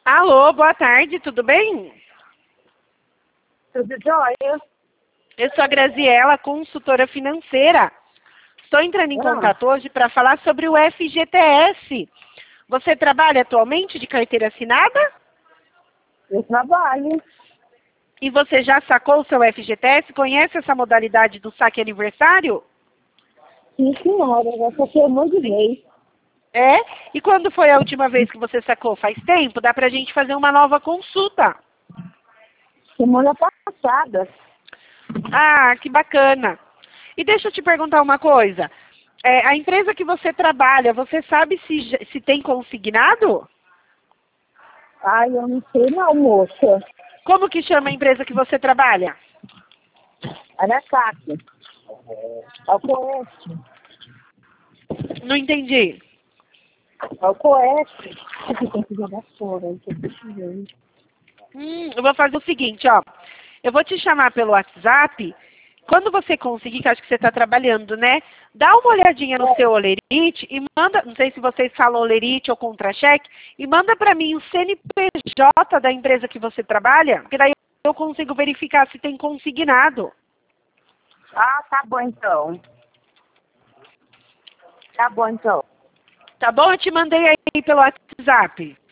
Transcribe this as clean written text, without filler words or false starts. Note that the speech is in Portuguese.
Alô, boa tarde, tudo bem? Tudo jóia? Eu sou a Graziela, consultora financeira. Estou entrando em contato hoje para falar sobre o FGTS. Você trabalha atualmente de carteira assinada? Eu trabalho. E você já sacou o seu FGTS? Conhece essa modalidade do saque aniversário? Sim, senhora. Já saquei um monte de vez. É? E quando foi a última vez que você sacou? Faz tempo? Dá pra gente fazer uma nova consulta. Semana passada. Ah, que bacana. E deixa eu te perguntar uma coisa. A empresa que você trabalha, você sabe se tem consignado? Ai, eu não sei não, moça. Como que chama a empresa que você trabalha? Aracate. Alcoeste. Não entendi. Alcoeste. Aqui tem que jogar fora. Eu tô precisando. Eu vou fazer o seguinte, ó. Eu vou te chamar pelo WhatsApp. Quando você conseguir, que eu acho que você está trabalhando, né? Dá uma olhadinha no seu Olerite e manda, não sei se vocês falam Olerite ou contra-cheque, e manda para mim o CNPJ da empresa que você trabalha, porque daí eu consigo verificar se tem consignado. Ah, tá bom então. Tá bom então. Tá bom? Eu te mandei aí pelo WhatsApp.